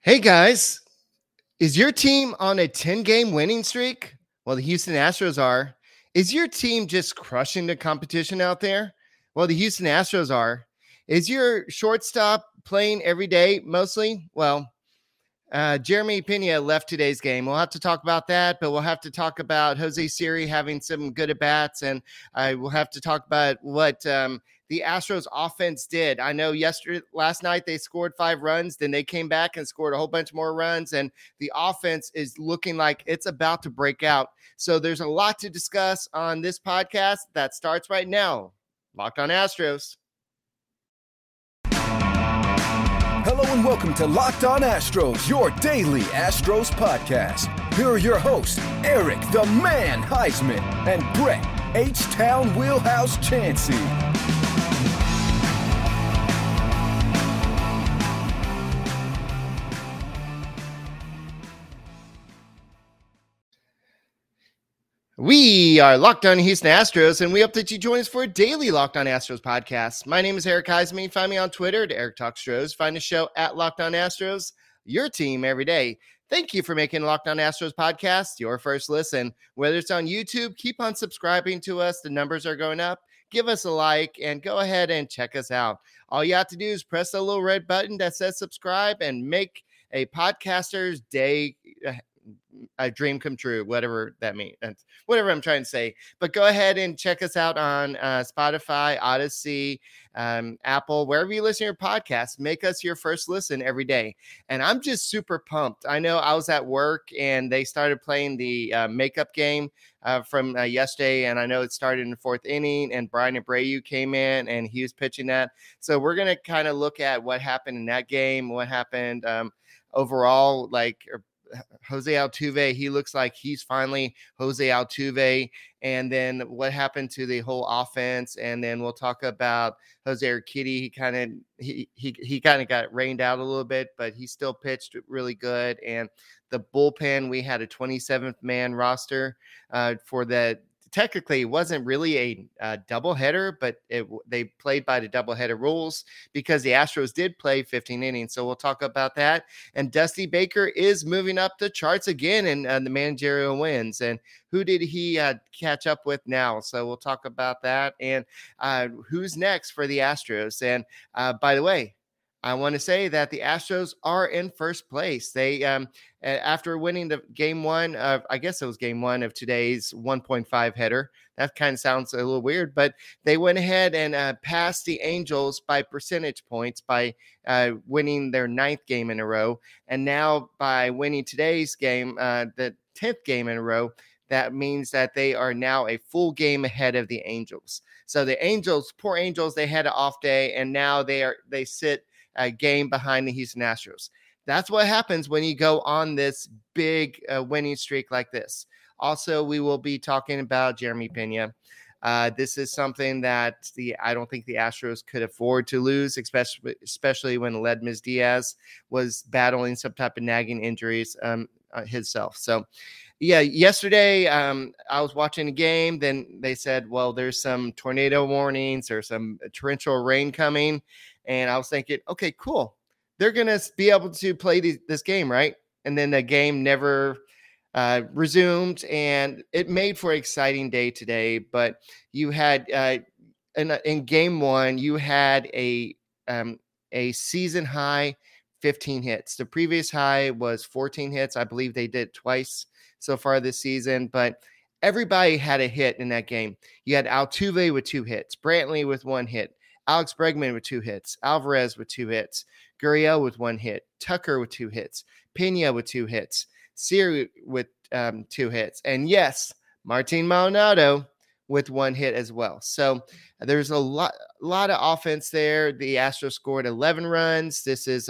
Hey guys, is your team on a 10-game winning streak? Well, the Houston Astros are. Is your team just crushing the competition out there? Well, the Houston Astros are. Is your shortstop playing every day mostly? Well, Jeremy Pena left today's game. We'll have to talk about that, but we'll have to talk about Jose Siri having some good at bats, and I will have to talk about what the Astros offense did. I know last night they scored 5 runs, then they came back and scored a whole bunch more runs, and the offense is looking like it's about to break out. So there's a lot to discuss on this podcast that starts right now. Locked on Astros. Hello and welcome to Locked On Astros, your daily Astros podcast. Here are your hosts, Eric the Man Heisman and Brett H-Town Wheelhouse Chansey. We are Locked On Houston Astros, and we hope that you join us for a daily Locked On Astros podcast. My name is Eric Heisman. Find me on Twitter at Eric Talks Astros. Find the show at Locked On Astros, your team every day. Thank you for making Locked On Astros podcast your first listen. Whether it's on YouTube, keep on subscribing to us. The numbers are going up. Give us a like and go ahead and check us out. All you have to do is press the little red button that says subscribe and make a podcaster's day a dream come true, whatever that means, whatever I'm trying to say. But go ahead and check us out on Spotify, Odyssey, Apple, wherever you listen to your podcast. Make us your first listen every day. And I'm just super pumped. I know I was at work and they started playing the makeup game from yesterday, and I know it started in the 4th inning, and Brian Abreu came in and he was pitching that. So we're going to kind of look at what happened in that game, what happened overall, like Jose Altuve. He looks like he's finally Jose Altuve. And then what happened to the whole offense. And then we'll talk about Jose Urquidy. He kind of got rained out a little bit, but he still pitched really good. And the bullpen, we had a 27th man roster for the. Technically, it wasn't really a doubleheader, but they played by the doubleheader rules because the Astros did play 15 innings. So we'll talk about that. And Dusty Baker is moving up the charts again in the managerial wins. And who did he catch up with now? So we'll talk about that and who's next for the Astros. And by the way, I want to say that the Astros are in first place. They, after winning the game one of, I guess it was game one of today's 1.5 header. That kind of sounds a little weird, but they went ahead and passed the Angels by percentage points by winning their 9th game in a row. And now by winning today's game, the 10th game in a row, that means that they are now a full game ahead of the Angels. So the Angels, poor Angels, they had an off day, and now they sit a game behind the Houston Astros. That's what happens when you go on this big winning streak like this. Also, we will be talking about Jeremy Pena. This is something that I don't think the Astros could afford to lose, especially when Aledmys Diaz was battling some type of nagging injuries himself. So, yeah, yesterday I was watching a game. Then they said, well, there's some tornado warnings or some torrential rain coming. And I was thinking, okay, cool. They're going to be able to play this game, right? And then the game never resumed, and it made for an exciting day today. But you had in game one, you had a season high 15 hits. The previous high was 14 hits. I believe they did twice so far this season, but everybody had a hit in that game. You had Altuve with 2 hits, Brantley with 1 hit, Alex Bregman with 2 hits, Alvarez with 2 hits, Gurriel with 1 hit, Tucker with 2 hits, Pena with 2 hits, Siri with 2 hits, and yes, Martin Maldonado with 1 hit as well. So there's a lot of offense there. The Astros scored 11 runs. This is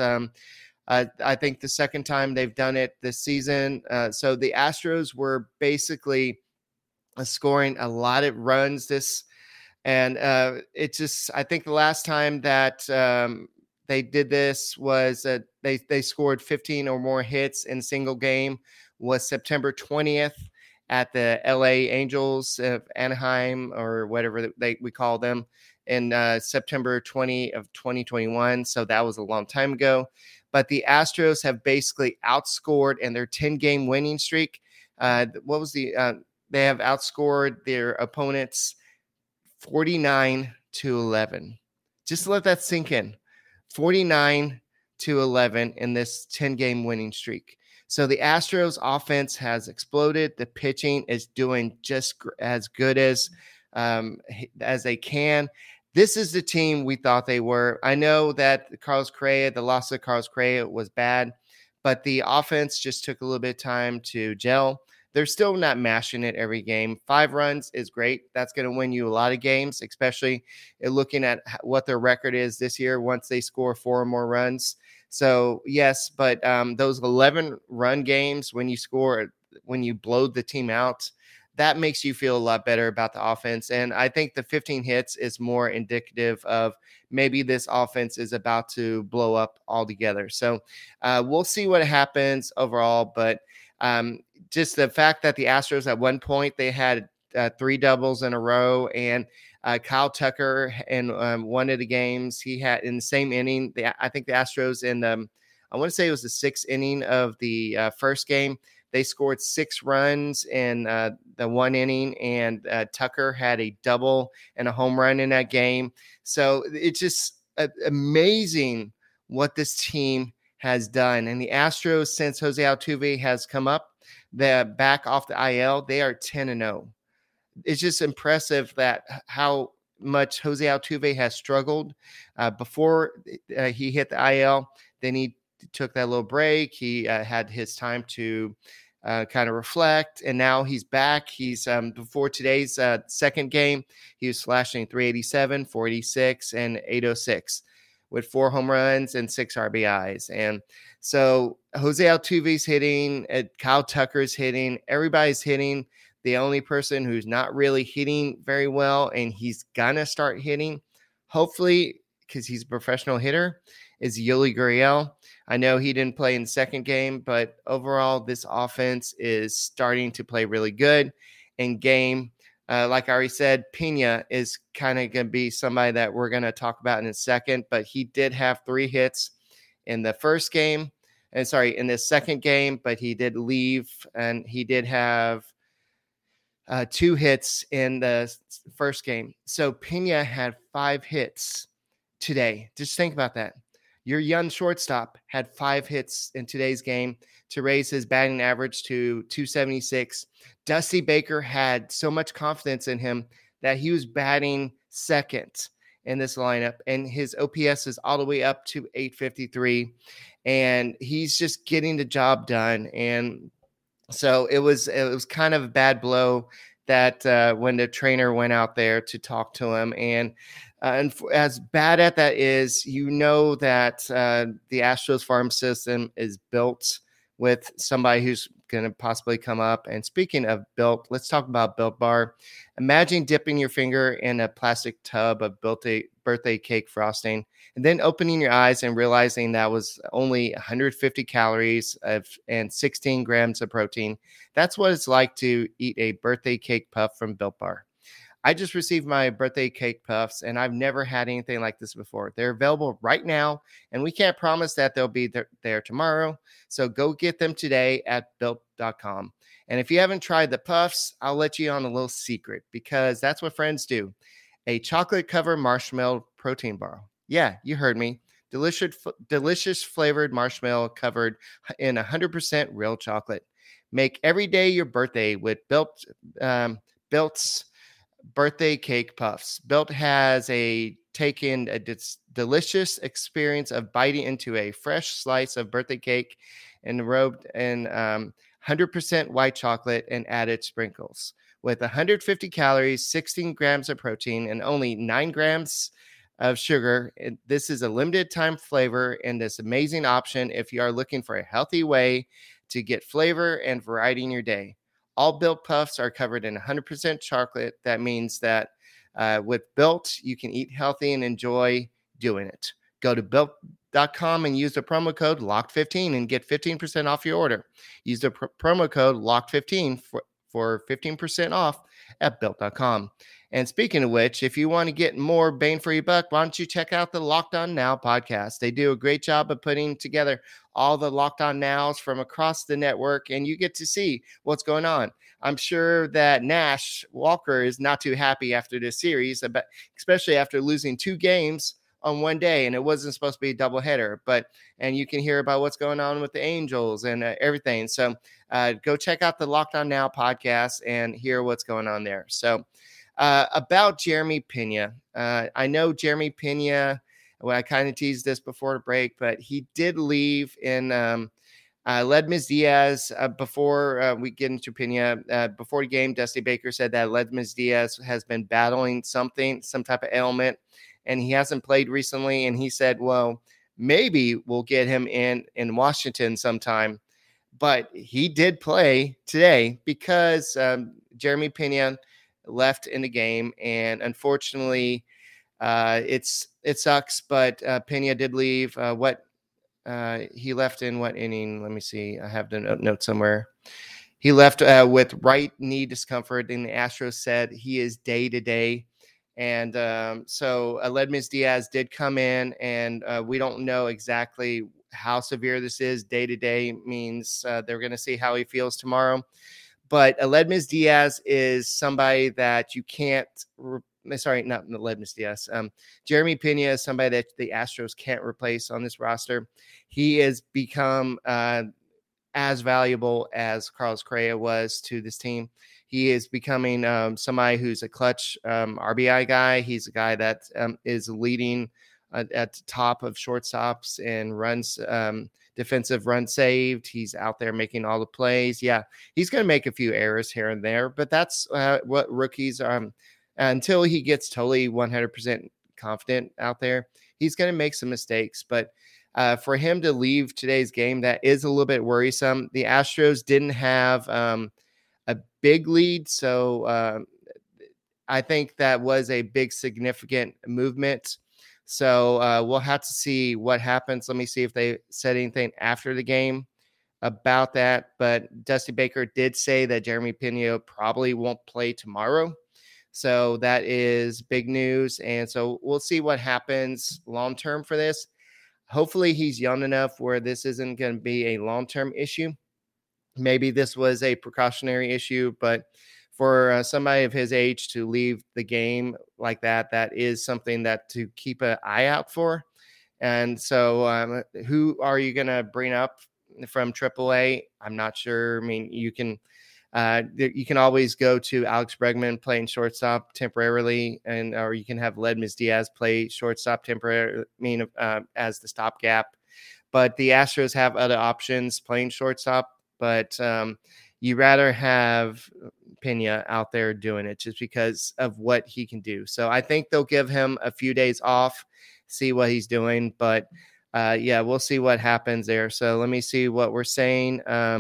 I think the second time they've done it this season. So the Astros were basically scoring a lot of runs this. And it just, I think the last time that they did this was they scored 15 or more hits in a single game was September 20th at the LA Angels of Anaheim, or whatever we call them, in September 20 of 2021. So that was a long time ago. but the Astros have basically outscored in their 10-game winning streak. They have outscored their opponents 49-11. Just let that sink in. 49-11 in this 10-game winning streak. So the Astros offense has exploded. The pitching is doing just as good as they can. This is the team we thought they were. I know that the loss of Carlos Correa was bad, but the offense just took a little bit of time to gel. They're still not mashing it every game. 5 runs is great. That's going to win you a lot of games, especially looking at what their record is this year once they score 4 or more runs. So, yes, but those 11-run games when you blow the team out, that makes you feel a lot better about the offense. And I think the 15 hits is more indicative of maybe this offense is about to blow up altogether. So we'll see what happens overall. But just the fact that the Astros at one point, they had 3 doubles in a row, and Kyle Tucker in one of the games, he had in the same inning, I think the Astros I want to say it was the 6th inning of the first game, they scored 6 runs in the one inning, and Tucker had a double and a home run in that game. So it's just amazing what this team has done. And the Astros, since Jose Altuve has come up, they're back off the IL, they are 10-0. It's just impressive that how much Jose Altuve has struggled before he hit the IL. Then he took that little break. He had his time to kind of reflect, and now he's back. He's before today's second game, he was slashing 387, 486, and 806 with 4 home runs and 6 RBIs. And so Jose Altuve's hitting, Kyle Tucker's hitting, everybody's hitting. The only person who's not really hitting very well, and he's gonna start hitting, hopefully, because he's a professional hitter, is Yuli Gurriel. I know he didn't play in the second game, but overall, this offense is starting to play really good. In game, like I already said, Pena is kind of going to be somebody that we're going to talk about in a second, but he did have 3 hits in the first game, in the second game, but he did leave, and he did have 2 hits in the first game. So Pena had 5 hits today. Just think about that. Your young shortstop had 5 hits in today's game to raise his batting average to 276. Dusty Baker had so much confidence in him that he was batting second in this lineup, and his OPS is all the way up to 853, and he's just getting the job done. And so it was kind of a bad blow that when the trainer went out there to talk to him, and as bad as that is, you know that the Astros farm system is built with somebody who's going to possibly come up. And speaking of built, let's talk about Built Bar. Imagine dipping your finger in a plastic tub of birthday cake frosting, and then opening your eyes and realizing that was only 150 calories and 16 grams of protein. That's what it's like to eat a birthday cake puff from Built Bar. I just received my birthday cake puffs, and I've never had anything like this before. They're available right now, and we can't promise that they'll be there tomorrow. So go get them today at Built.com. And if you haven't tried the puffs, I'll let you on a little secret, because that's what friends do. A chocolate-covered marshmallow protein bar. Yeah, you heard me. Delicious flavored marshmallow covered in 100% real chocolate. Make every day your birthday with Built's birthday cake puffs. Built has taken a delicious experience of biting into a fresh slice of birthday cake enrobed in 100% white chocolate and added sprinkles. With 150 calories, 16 grams of protein, and only 9 grams of sugar, this is a limited time flavor and this amazing option if you are looking for a healthy way to get flavor and variety in your day. All Built Puffs are covered in 100% chocolate. That means that with Built, you can eat healthy and enjoy doing it. Go to Built.com and use the promo code LOCKED15 and get 15% off your order. Use the promo code LOCKED15 for 15% off at Built.com. And speaking of which, if you want to get more bang for your buck, why don't you check out the Locked On Now podcast? They do a great job of putting together all the Locked On Nows from across the network, and you get to see what's going on. I'm sure that Nash Walker is not too happy after this series, especially after losing 2 games on one day, and it wasn't supposed to be a doubleheader. And you can hear about what's going on with the Angels and everything. So go check out the Locked On Now podcast and hear what's going on there. So about Jeremy Pena, I know Jeremy Pena. Well, I kind of teased this before the break, but he did leave in Ledmus Diaz before we get into Pena. Before the game, Dusty Baker said that Ledmus Diaz has been battling some type of ailment, and he hasn't played recently. And he said, well, maybe we'll get him in Washington sometime. But he did play today because Jeremy Pena left in the game. And unfortunately, it sucks, but Pena did leave. He left in what inning? Let me see. I have the note somewhere. He left with right knee discomfort, and the Astros said he is day to day. And so Ledmus Diaz did come in, and we don't know exactly how severe this is. Day to day means they're going to see how he feels tomorrow. But Ledmus Diaz is somebody that you can't. Sorry, not Ledmus Diaz. Jeremy Pena is somebody that the Astros can't replace on this roster. He has become as valuable as Carlos Correa was to this team. He is becoming somebody who's a clutch RBI guy. He's a guy that is leading at the top of shortstops and runs, defensive run saved. He's out there making all the plays. Yeah, he's going to make a few errors here and there, but that's what rookies until he gets totally 100% confident out there, he's going to make some mistakes. But for him to leave today's game, that is a little bit worrisome. The Astros didn't have a big lead, so I think that was a big significant movement. So we'll have to see what happens. Let me see if they said anything after the game about that. But Dusty Baker did say that Jeremy Pena probably won't play tomorrow. So that is big news. And so we'll see what happens long-term for this. Hopefully he's young enough where this isn't going to be a long-term issue. Maybe this was a precautionary issue, but for somebody of his age to leave the game like that, that is something that to keep an eye out for. And so who are you going to bring up from AAA? I'm not sure. I mean, you can always go to Alex Bregman playing shortstop temporarily, or you can have Ledmus Diaz play shortstop temporarily, as the stopgap. But the Astros have other options playing shortstop, but you rather have Pena out there doing it just because of what he can do. So I think they'll give him a few days off, see what he's doing. But we'll see what happens there. So let me see what we're saying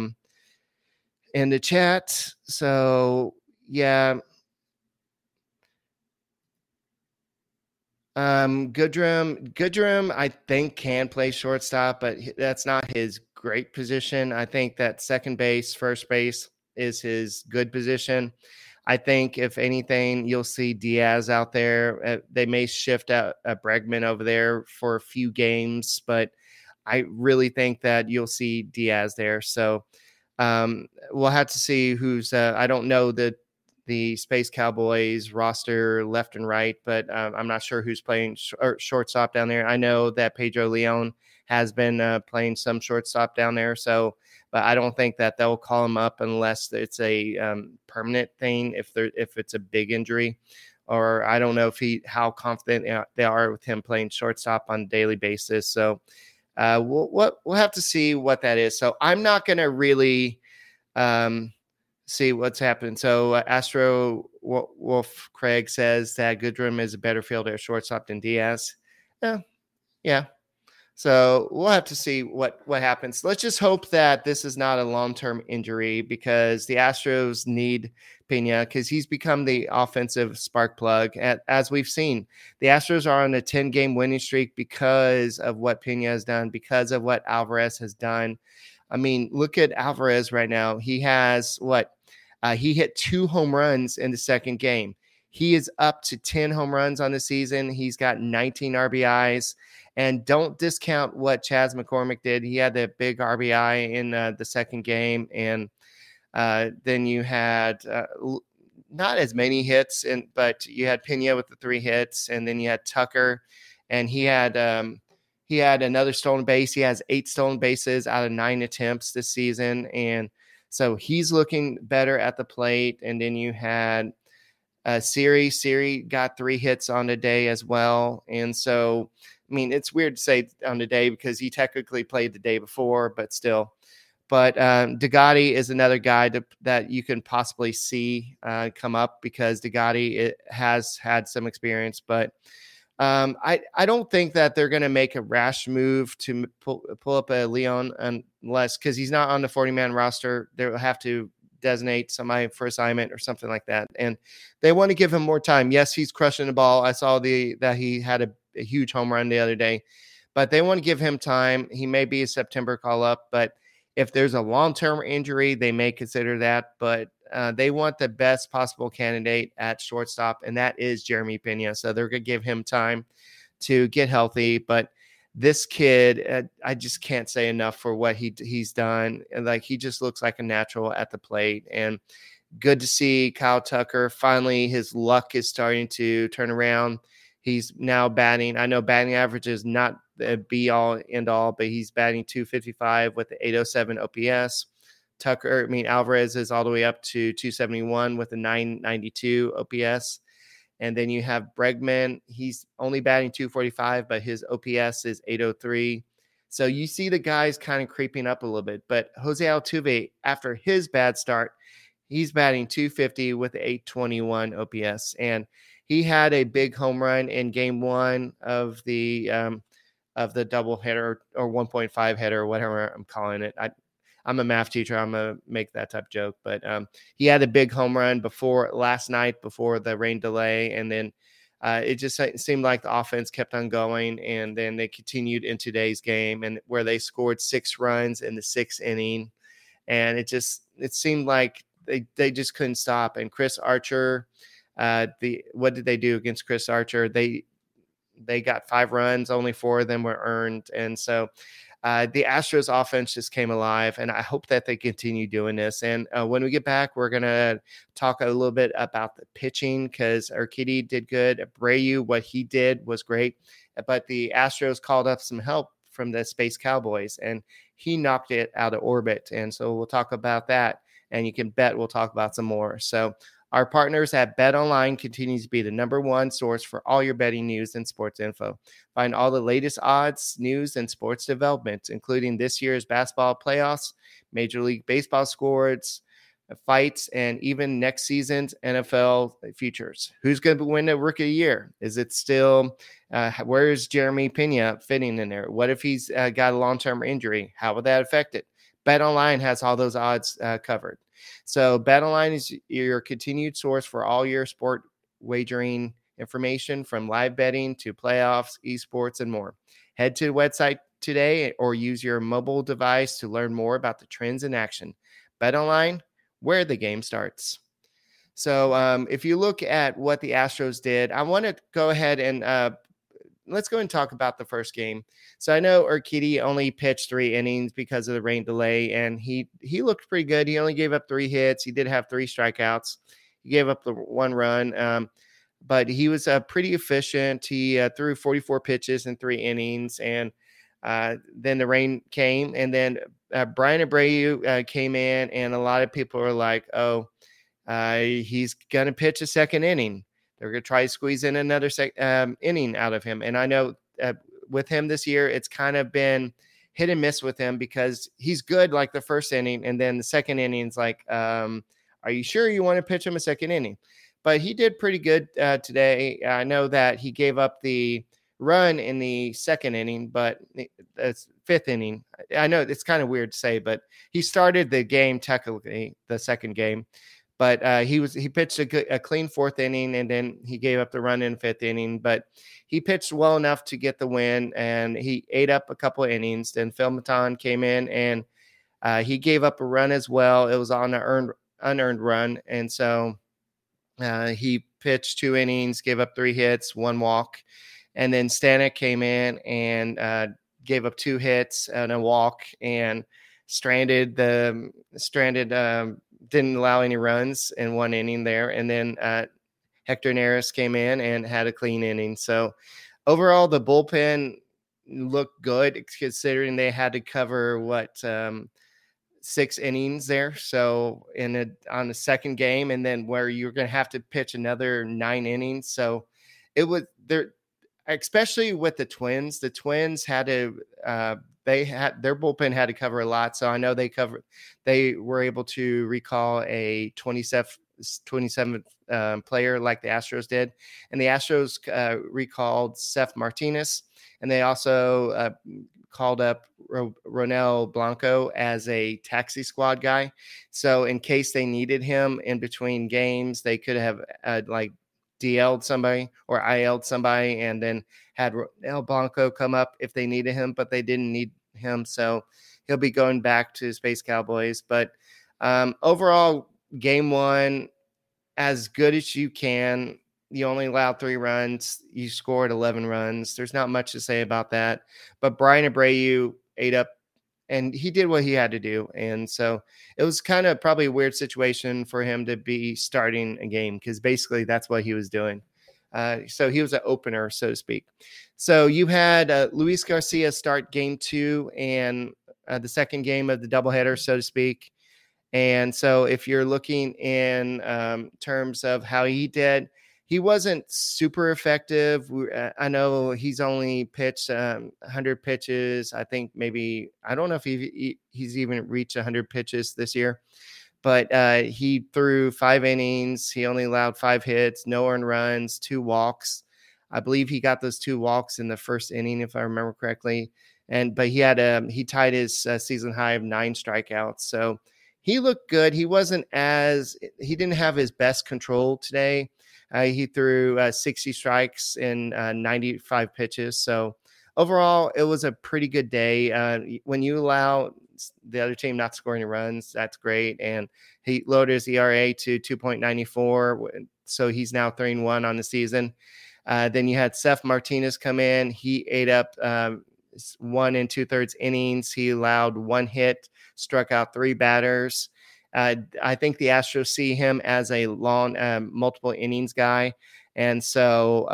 in the chat. So yeah. Goodrum, I think can play shortstop, but that's not his great position. I think that second base, first base is his good position. I think if anything, you'll see Diaz out there. They may shift out Bregman over there for a few games, but I really think that you'll see Diaz there. So we'll have to see who's. I don't know the Space Cowboys roster left and right, but I'm not sure who's playing shortstop down there. I know that Pedro Leon has been playing some shortstop down there, but I don't think that they'll call him up unless it's a permanent thing. If it's a big injury, or I don't know how confident they are with him playing shortstop on a daily basis. So we'll have to see what that is. So I'm not going to really see what's happening. So Astro Wolf Craig says that Goodrum is a better fielder at shortstop than Diaz. Yeah. So we'll have to see what happens. Let's just hope that this is not a long-term injury, because the Astros need Pena, because he's become the offensive spark plug. As we've seen, the Astros are on a 10-game winning streak because of what Pena has done, because of what Alvarez has done. I mean, look at Alvarez right now. He has he hit 2 home runs in the second game. He is up to 10 home runs on the season. He's got 19 RBIs. And don't discount what Chas McCormick did. He had that big RBI in the second game. And then you had not as many hits, but you had Pena with the 3 hits. And then you had Tucker. And he had another stolen base. He has 8 stolen bases out of 9 attempts this season. And so he's looking better at the plate. And then you had Siri got 3 hits on the day as well. And so, I mean, it's weird to say on the day because he technically played the day before, but still. But Degotti is another guy that you can possibly see come up because Degotti has had some experience. But I don't think that they're going to make a rash move to pull up a Leon unless because he's not on the 40-man roster. They'll have to designate somebody for assignment or something like that. And they want to give him more time. Yes, he's crushing the ball. I saw that he had a huge home run the other day, but they want to give him time. He may be a September call up, but if there's a long-term injury, they may consider that, but they want the best possible candidate at shortstop, and that is Jeremy Pena. So they're going to give him time to get healthy, but this kid, I just can't say enough for what he's done. Like, he just looks like a natural at the plate, and good to see Kyle Tucker. Finally, his luck is starting to turn around. He's now batting. I know batting average is not the be all end all, but he's batting .255 with the 807 OPS. Alvarez is all the way up to 271 with a 992 OPS. And then you have Bregman. He's only batting .245, but his OPS is 803. So you see the guys kind of creeping up a little bit. But Jose Altuve, after his bad start, he's batting .250 with 821 OPS. And he had a big home run in game 1 of the double header or 1.5 header, whatever I'm calling it. I'm a math teacher. I'm going to make that type of joke. But he had a big home run last night before the rain delay. And then it just seemed like the offense kept on going. And then they continued in today's game and where they scored 6 runs in the 6th inning. And it seemed like they just couldn't stop. And Chris Archer, what did they do against Chris Archer? They got 5 runs, only 4 of them were earned. And so the Astros offense just came alive, and I hope that they continue doing this. And when we get back, we're going to talk a little bit about the pitching because Urquidy did good. Abreu, what he did was great, but the Astros called up some help from the Space Cowboys, and he knocked it out of orbit. And so we'll talk about that, and you can bet we'll talk about some more. So our partners at BetOnline continues to be the #1 source for all your betting news and sports info. Find all the latest odds, news, and sports developments, including this year's basketball playoffs, Major League Baseball scores, fights, and even next season's NFL futures. Who's going to win the Rookie of the Year? Is it still where is Jeremy Pena fitting in there? What if he's got a long-term injury? How would that affect it? BetOnline has all those odds covered. So BetOnline is your continued source for all your sport wagering information from live betting to playoffs, esports, and more. Head to the website today or use your mobile device to learn more about the trends in action. BetOnline, where the game starts. So if you look at what the Astros did, I want to go ahead and let's go and talk about the first game. So I know Urquidy only pitched 3 innings because of the rain delay, and he looked pretty good. He only gave up 3 hits. He did have 3 strikeouts. He gave up the 1 run, but he was pretty efficient. He threw 44 pitches in 3 innings, and then the rain came, and then Brian Abreu came in, and a lot of people were like, he's going to pitch a second inning. They're going to try to squeeze in another inning out of him. And I know with him this year, it's kind of been hit and miss with him because he's good like the first inning. And then the second inning's like, are you sure you want to pitch him a second inning? But he did pretty good today. I know that he gave up the run in the second inning, but it's 5th inning. I know it's kind of weird to say, but he started the game technically, the second game. But he pitched a clean 4th inning, and then he gave up the run in 5th inning. But he pitched well enough to get the win, and he ate up a couple of innings. Then Phil Maton came in, and he gave up a run as well. It was on an unearned run, and so he pitched 2 innings, gave up 3 hits, 1 walk. And then Stanek came in and gave up 2 hits and a walk and didn't allow any runs in 1 inning there. And then Hector Neris came in and had a clean inning. So overall, the bullpen looked good considering they had to cover 6 innings there. So on the second game, and then where you're going to have to pitch another 9 innings. So it was there, especially with the Twins. The Twins had to their bullpen had to cover a lot. So I know they were able to recall a 27th player like the Astros did. And the Astros recalled Seth Martinez. And they also called up Ronel Blanco as a taxi squad guy. So in case they needed him in between games, they could have DL'd somebody or IL'd somebody and then had Ronel Blanco come up if they needed him, but they didn't need him. So he'll be going back to Space Cowboys. But overall, game 1, as good as you can. You only allowed 3 runs. You scored 11 runs. There's not much to say about that. But Brian Abreu ate up, and he did what he had to do. And so it was kind of probably a weird situation for him to be starting a game because basically that's what he was doing. So he was an opener, so to speak. So you had Luis Garcia start game 2 and the second game of the doubleheader, so to speak. And so if you're looking in terms of how he did, he wasn't super effective. I know he's only pitched 100 pitches. I think I don't know if he's even reached 100 pitches this year, but he threw 5 innings. He only allowed 5 hits, no earned runs, 2 walks. I believe he got those 2 walks in the first inning, if I remember correctly. But he tied his season high of 9 strikeouts. So he looked good. He didn't have his best control today. He threw 60 strikes in 95 pitches. So overall, it was a pretty good day. When you allow the other team not scoring runs, that's great. And he lowered his ERA to 2.94. So he's now 3-1 on the season. Then you had Seth Martinez come in. He ate up 1 2/3 innings. He allowed 1 hit, struck out 3 batters. I think the Astros see him as a long, multiple innings guy. And so,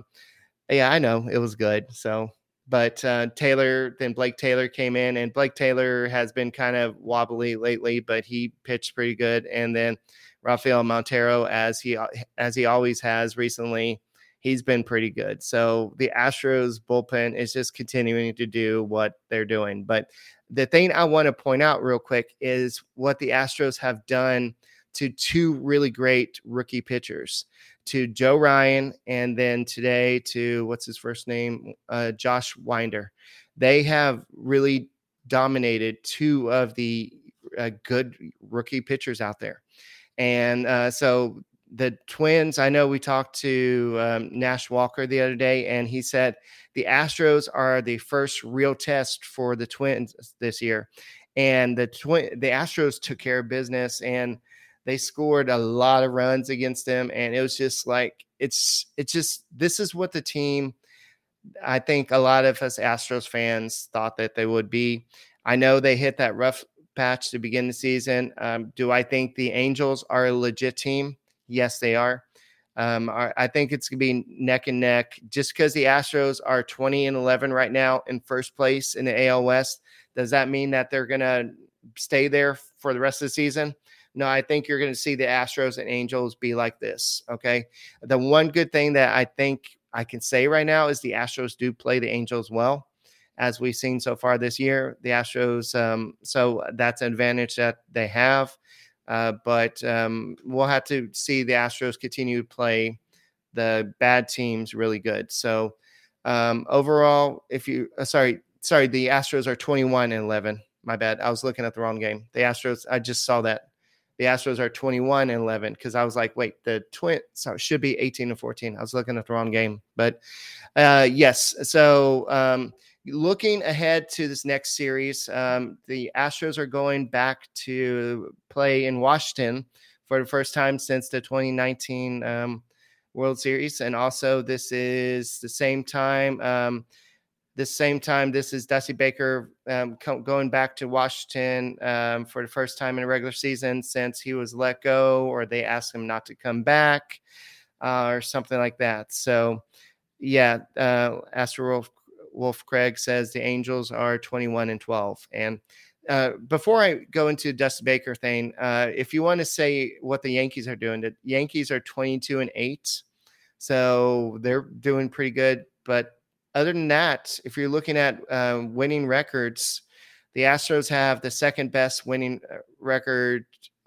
I know it was good. So, but Blake Taylor came in, and Blake Taylor has been kind of wobbly lately, but he pitched pretty good. And then Rafael Montero, as he always has recently, he's been pretty good. So the Astros bullpen is just continuing to do what they're doing. But the thing I want to point out real quick is what the Astros have done to 2 really great rookie pitchers, to Joe Ryan, and then today to what's his first name, Josh Winder. They have really dominated 2 of the good rookie pitchers out there. And so the Twins, I know we talked to Nash Walker the other day, and he said the Astros are the first real test for the Twins this year. And the Astros took care of business, and they scored a lot of runs against them. And it was just like, this is what the team, I think a lot of us Astros fans thought that they would be. I know they hit that rough patch to begin the season. Do I think the Angels are a legit team? Yes, they are. I think it's going to be neck and neck. Just because the Astros are 20-11 right now in first place in the AL West, does that mean that they're going to stay there for the rest of the season? No, I think you're going to see the Astros and Angels be like this, okay? The one good thing that I think I can say right now is the Astros do play the Angels well, as we've seen so far this year. The Astros, so that's an advantage that they have. But we'll have to see the Astros continue to play the bad teams really good. So overall, the Astros are 21-11. My bad. I was looking at the wrong game. The Astros, I just saw that. The Astros are 21-11 because I was like, wait, the Twins, so it should be 18-14. I was looking at the wrong game. But yes, so looking ahead to this next series, the Astros are going back to play in Washington for the first time since the 2019 World Series. And also, this is the same time. This is Dusty Baker going back to Washington for the first time in a regular season since he was let go, or they asked him not to come back, or something like that. So, yeah, Astro Wolf Craig says the Angels are 21-12. And before I go into Dusty Baker thing, if you want to say what the Yankees are doing, the Yankees are 22-8. So they're doing pretty good. But other than that, if you're looking at winning records, the Astros have the second best winning record.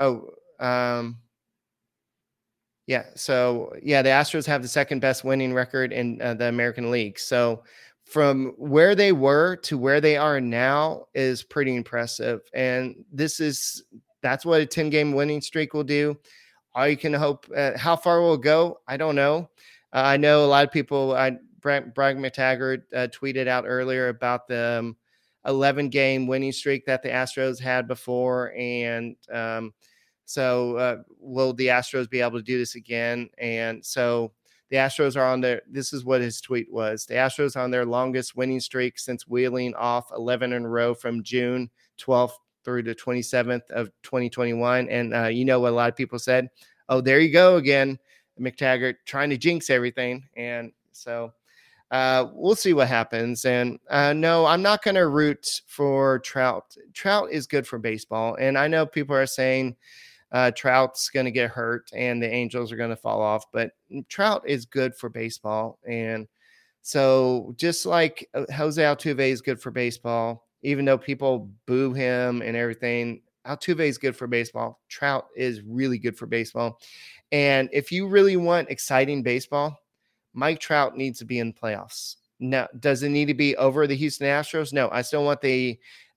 Yeah. So, the Astros have the second best winning record in the American League. So from where they were to where they are now is pretty impressive. And that's what a 10-game winning streak will do. All you can hope. How far will it go? I don't know. I know a lot of people. Brad McTaggart tweeted out earlier about the 11-game winning streak that the Astros had before, and so will the Astros be able to do this again? And so the Astros are on this is what his tweet was. The Astros are on their longest winning streak since wheeling off 11 in a row from June 12th through the 27th of 2021. And you know what a lot of people said? Oh, there you go again, McTaggart trying to jinx everything. And so we'll see what happens. And no, I'm not going to root for Trout. Trout is good for baseball. And I know people are saying Trout's going to get hurt and the Angels are going to fall off, but Trout is good for baseball. And so just like Jose Altuve is good for baseball, even though people boo him and everything, Altuve is good for baseball. Trout is really good for baseball. And if you really want exciting baseball, Mike Trout needs to be in the playoffs. Now, does it need to be over the Houston Astros? No, I still want the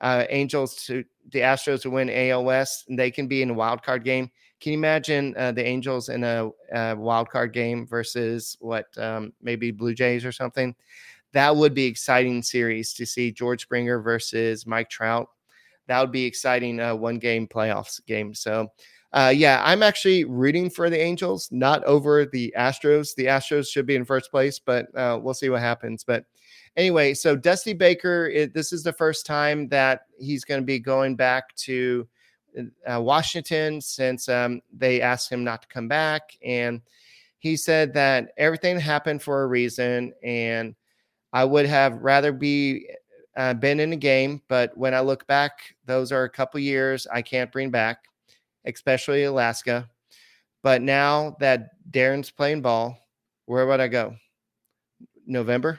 Astros to win AL West, and they can be in a wild card game. Can you imagine the Angels in a wild card game versus maybe Blue Jays or something? That would be exciting series to see George Springer versus Mike Trout. That would be exciting one-game playoffs game. So, I'm actually rooting for the Angels, not over the Astros. The Astros should be in first place, but we'll see what happens. But anyway, so Dusty Baker, this is the first time that he's going to be going back to Washington since they asked him not to come back. And he said that everything happened for a reason, and I would have rather been in a game. But when I look back, those are a couple years I can't bring back, especially Alaska. But now that Darren's playing ball, where would I go? November?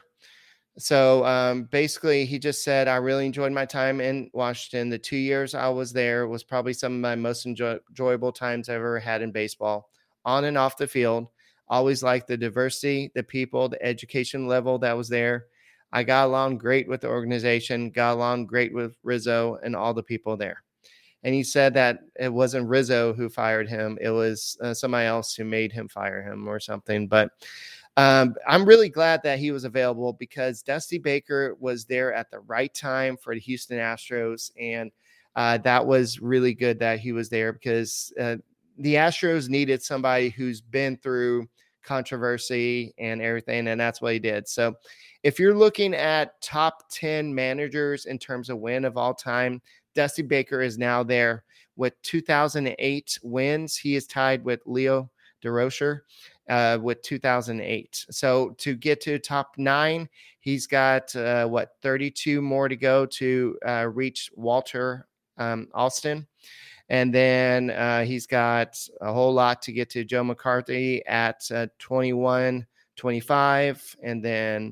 So basically, he just said, I really enjoyed my time in Washington. The 2 years I was there was probably some of my most enjoyable times I've ever had in baseball, on and off the field. Always liked the diversity, the people, the education level that was there. I got along great with the organization, got along great with Rizzo and all the people there. And he said that it wasn't Rizzo who fired him. It was somebody else who made him fire him or something. But I'm really glad that he was available because Dusty Baker was there at the right time for the Houston Astros. And that was really good that he was there because the Astros needed somebody who's been through controversy and everything. And that's what he did. So if you're looking at top 10 managers in terms of win of all time, Dusty Baker is now there with 2008 wins. He is tied with Leo DeRocher with 2008. So to get to top 9, he's got 32 more to go to reach Walter Alston. And then he's got a whole lot to get to Joe McCarthy at 21, 25. And then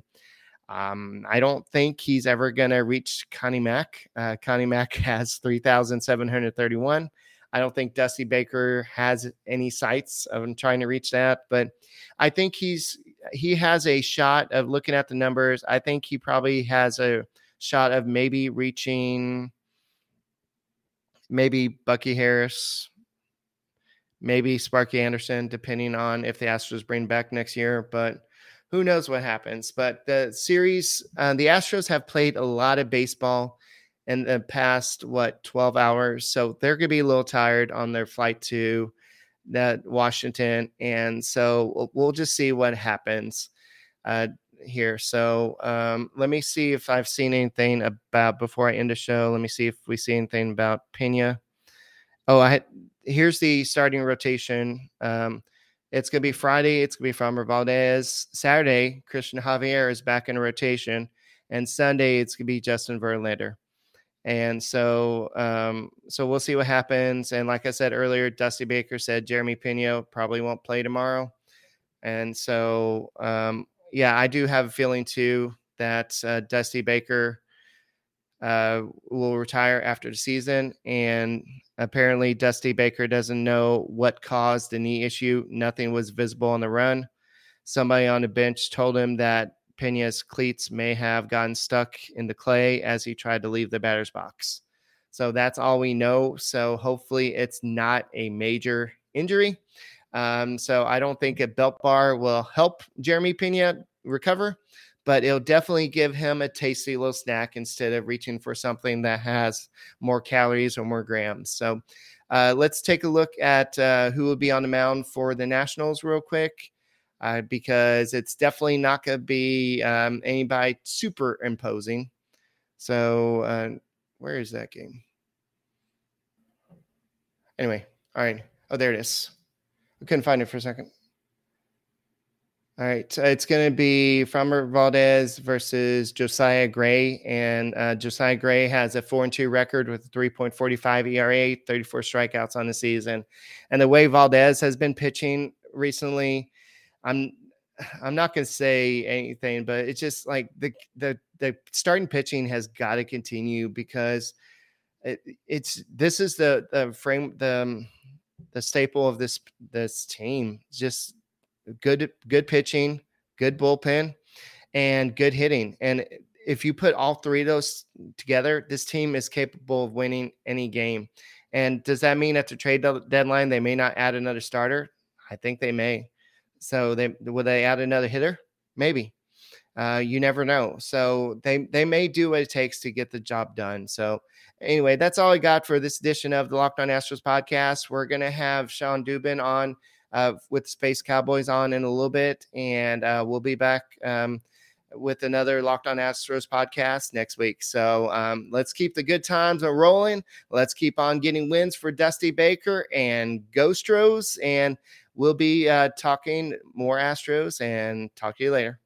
I don't think he's ever going to reach Connie Mack. Connie Mack has 3,731. I don't think Dusty Baker has any sights of trying to reach that, but I think he has a shot of looking at the numbers. I think he probably has a shot of maybe reaching maybe Bucky Harris, maybe Sparky Anderson, depending on if the Astros bring back next year, but who knows what happens. But the series, the Astros have played a lot of baseball in the past, 12 hours. So they're going to be a little tired on their flight to that Washington. And so we'll just see what happens here. So let me see if I've seen anything about, before I end the show, let me see if we see anything about Pena. Oh, here's the starting rotation. It's going to be Friday. It's going to be Framber Valdez. Saturday, Christian Javier is back in rotation. And Sunday, it's going to be Justin Verlander. And so we'll see what happens. And like I said earlier, Dusty Baker said Jeremy Pena probably won't play tomorrow. And so, I do have a feeling too that Dusty Baker will retire after the season. And apparently Dusty Baker doesn't know what caused the knee issue. Nothing was visible on the run. Somebody on the bench told him that Pena's cleats may have gotten stuck in the clay as he tried to leave the batter's box. So that's all we know. So hopefully it's not a major injury. So I don't think a belt bar will help Jeremy Pena recover, but it'll definitely give him a tasty little snack instead of reaching for something that has more calories or more grams. So let's take a look at who will be on the mound for the Nationals real quick, because it's definitely not going to be anybody super imposing. So where is that game? Anyway, all right. Oh, there it is. I couldn't find it for a second. All right, so it's going to be Framber Valdez versus Josiah Gray, and Josiah Gray has a 4-2 record with a 3.45 ERA, 34 strikeouts on the season. And the way Valdez has been pitching recently, I'm not going to say anything, but it's just like the starting pitching has got to continue, because this is the staple of this team. Just good pitching, good bullpen, and good hitting. And if you put all three of those together, this team is capable of winning any game. And does that mean at the trade deadline they may not add another starter? I think they may. So will they add another hitter? Maybe. You never know. So they may do what it takes to get the job done. So anyway, that's all I got for this edition of the Locked On Astros podcast. We're going to have Sean Dubin on with Space Cowboys on in a little bit, and we'll be back with another Locked On Astros podcast next week. So let's keep the good times rolling. Let's keep on getting wins for Dusty Baker and Go Astros, and we'll be talking more Astros, and talk to you later.